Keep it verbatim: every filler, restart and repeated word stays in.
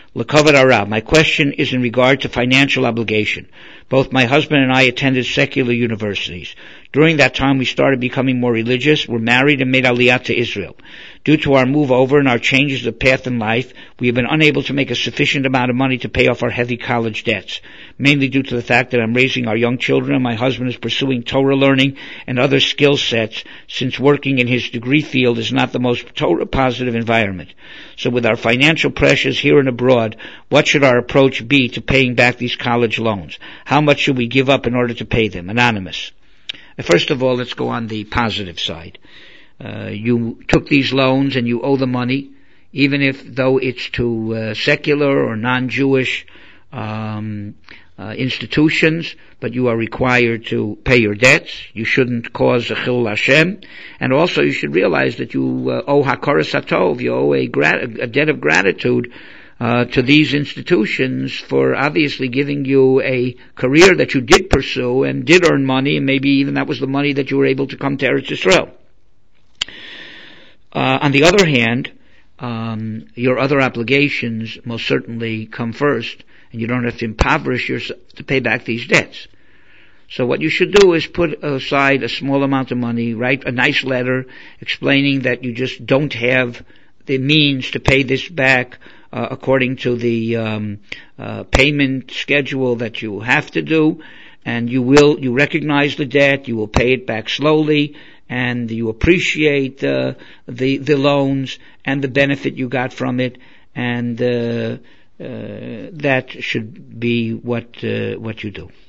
L'kavod harav. My question is in regard to financial obligation. Both my husband and I attended secular universities. During that time we started becoming more religious, were married and made aliyah to Israel. Due to our move over and our changes of path in life, we have been unable to make a sufficient amount of money to pay off our heavy college debts, mainly due to the fact that I'm raising our young children and my husband is pursuing Torah learning and other skill sets, since working in his degree field is not the most Torah positive environment. So with our financial pressures here and abroad, what should our approach be to paying back these college loans? How much should we give up in order to pay them? Anonymous. First of all, let's go on the positive side. Uh, you took these loans and you owe the money, even if though it's to uh, secular or non-Jewish um, uh, institutions, but you are required to pay your debts. You shouldn't cause a chilul Hashem, and also you should realize that you uh, owe hakaras hatov. You owe a, grat- a debt of gratitude Uh, to these institutions for obviously giving you a career that you did pursue and did earn money, and maybe even that was the money that you were able to come to Eretz Yisrael. Uh, on the other hand, um, your other obligations most certainly come first, and you don't have to impoverish yourself to pay back these debts. So what you should do is put aside a small amount of money, write a nice letter explaining that you just don't have the means to pay this back Uh, according to the um, uh, payment schedule that you have to do, and you will you recognize the debt, you will pay it back slowly, and you appreciate uh, the the loans and the benefit you got from it, and uh, uh, that should be what uh, what you do.